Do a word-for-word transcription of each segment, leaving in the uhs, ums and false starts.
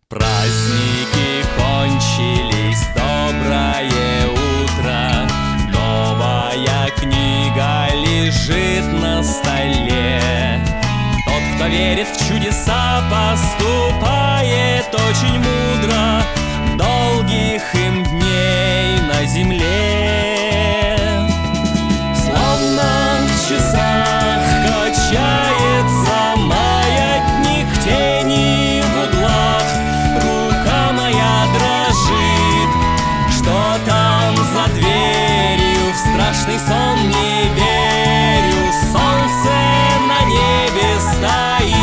Праздники кончились, доброе утро. Новая книга лежит на столе. Тот, кто верит в чудеса, поступает очень мудро. Долгих им дней на земле. Словно в часах качается маятник тени в углах. Рука моя дрожит, что там за дверью? В страшный сон не верю, солнце на небе стоит.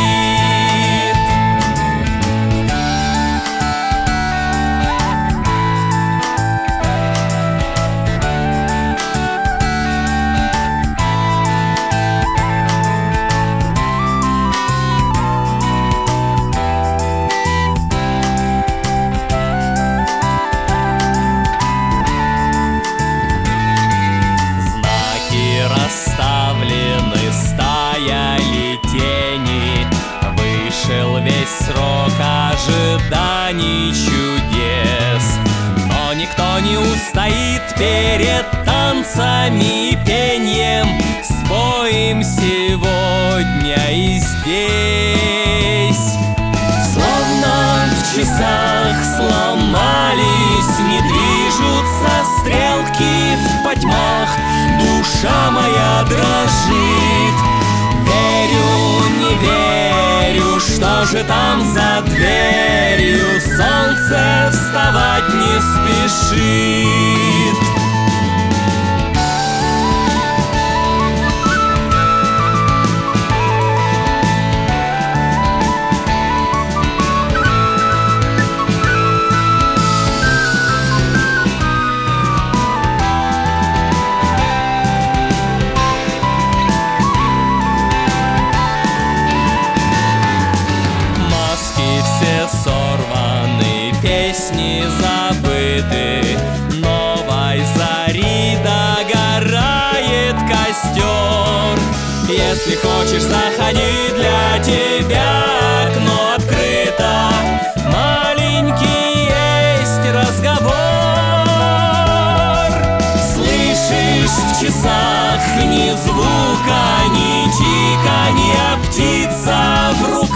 Расставлены, стояли тени. Вышел весь срок ожиданий чудес. Но никто не устоит перед танцами и пением. Споем сегодня и здесь. Словно в часах сломались, не движутся стрелки в потьмах. Душа моя дрожит, верю, не верю, что же там за дверью? Солнце вставать не спешит. Сорваны, песни забыты, новой зари догорает костер. Если хочешь, заходи, для тебя окно открыто. Маленький есть разговор. Слышишь в часах ни звука, ни тиканья, птица в руках.